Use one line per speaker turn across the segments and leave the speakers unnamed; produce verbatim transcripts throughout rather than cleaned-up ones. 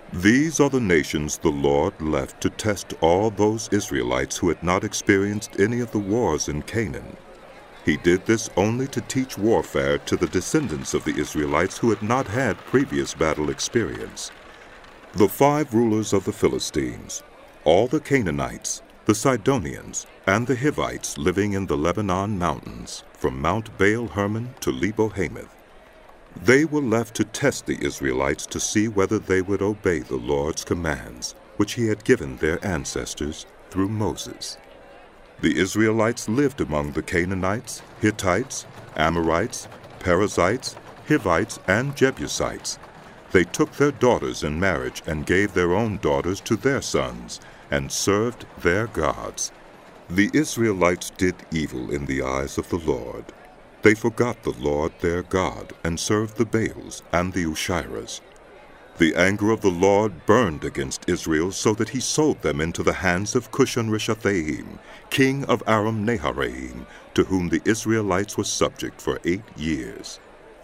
These are the nations the Lord left to test all those Israelites who had not experienced any of the wars in Canaan. He did this only to teach warfare to the descendants of the Israelites who had not had previous battle experience. The five rulers of the Philistines, all the Canaanites, the Sidonians, and the Hivites living in the Lebanon mountains, from Mount Baal-Hermon to Lebo-Hamath. They were left to test the Israelites to see whether they would obey the Lord's commands, which he had given their ancestors through Moses. The Israelites lived among the Canaanites, Hittites, Amorites, Perizzites, Hivites, and Jebusites. They took their daughters in marriage and gave their own daughters to their sons, and served their gods. The Israelites did evil in the eyes of the Lord. They forgot the Lord their God, and served the Baals and the Asherahs. The anger of the Lord burned against Israel, so that he sold them into the hands of Cushan-Rishathaim, king of Aram-Naharaim, to whom the Israelites were subject for eight years.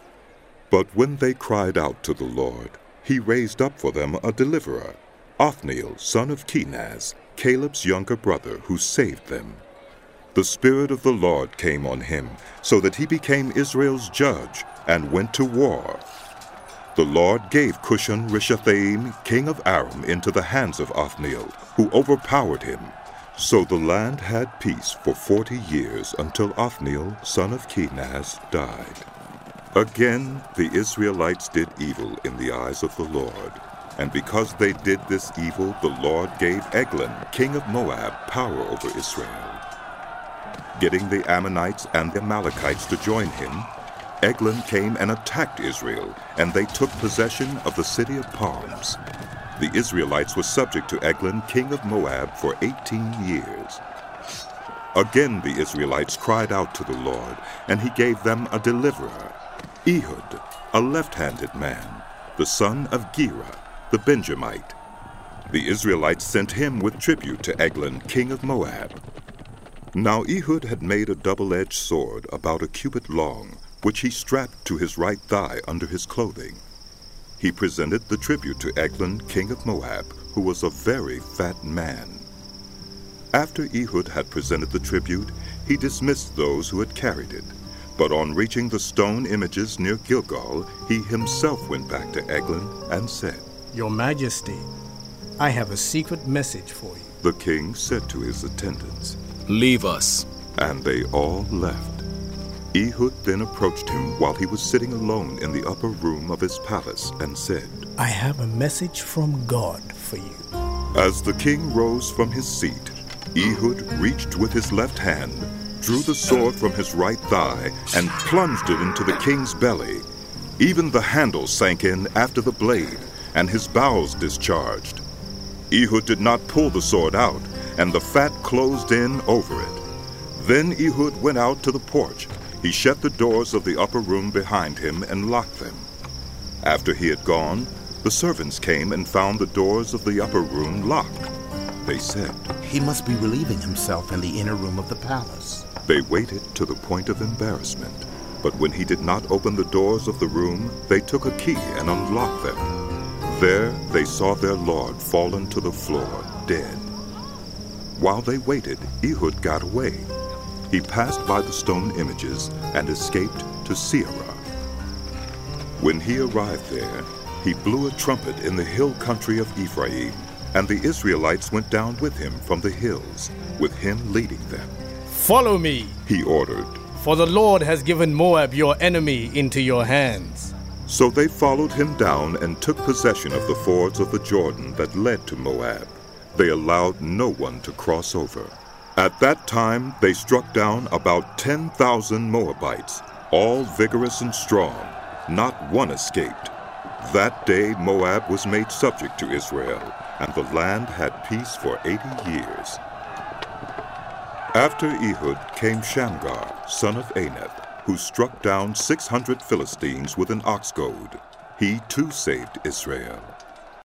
But when they cried out to the Lord, he raised up for them a deliverer, Othniel, son of Kenaz, Caleb's younger brother, who saved them. The Spirit of the Lord came on him, so that he became Israel's judge, and went to war. The Lord gave Cushan-Rishathaim, king of Aram, into the hands of Othniel, who overpowered him. So the land had peace for forty years, until Othniel, son of Kenaz, died. Again the Israelites did evil in the eyes of the Lord. And because they did this evil, the Lord gave Eglon, king of Moab, power over Israel. Getting the Ammonites and the Amalekites to join him, Eglon came and attacked Israel, and they took possession of the city of palms. The Israelites were subject to Eglon, king of Moab, for eighteen years. Again the Israelites cried out to the Lord, and he gave them a deliverer, Ehud, a left-handed man, the son of Gera, the Benjamite. The Israelites sent him with tribute to Eglon, king of Moab. Now Ehud had made a double-edged sword about a cubit long, which he strapped to his right thigh under his clothing. He presented the tribute to Eglon, king of Moab, who was a very fat man. After Ehud had presented the tribute, he dismissed those who had carried it. But on reaching the stone images near Gilgal, he himself went back to Eglon and said,
"Your Majesty, I have a secret message for you."
The king said to his attendants,
"Leave us."
And they all left. Ehud then approached him while he was sitting alone in the upper room of his palace and said,
"I have a message from God for you."
As the king rose from his seat, Ehud reached with his left hand, drew the sword from his right thigh, and plunged it into the king's belly. Even the handle sank in after the blade, and his bowels discharged. Ehud did not pull the sword out, and the fat closed in over it. Then Ehud went out to the porch. He shut the doors of the upper room behind him and locked them. After he had gone, the servants came and found the doors of the upper room locked. They said,
"He must be relieving himself in the inner room of the palace."
They waited to the point of embarrassment. But when he did not open the doors of the room, they took a key and unlocked them. There they saw their lord fallen to the floor, dead. While they waited, Ehud got away. He passed by the stone images and escaped to Seirah. When he arrived there, he blew a trumpet in the hill country of Ephraim, and the Israelites went down with him from the hills, with him leading them.
"Follow me,"
he ordered,
"for the Lord has given Moab, your enemy, into your hands."
So they followed him down and took possession of the fords of the Jordan that led to Moab. They allowed no one to cross over. At that time they struck down about ten thousand Moabites, all vigorous and strong. Not one escaped. That day Moab was made subject to Israel, and the land had peace for eighty years. After Ehud came Shamgar, son of Anath, who struck down six hundred Philistines with an ox goad. He too saved Israel.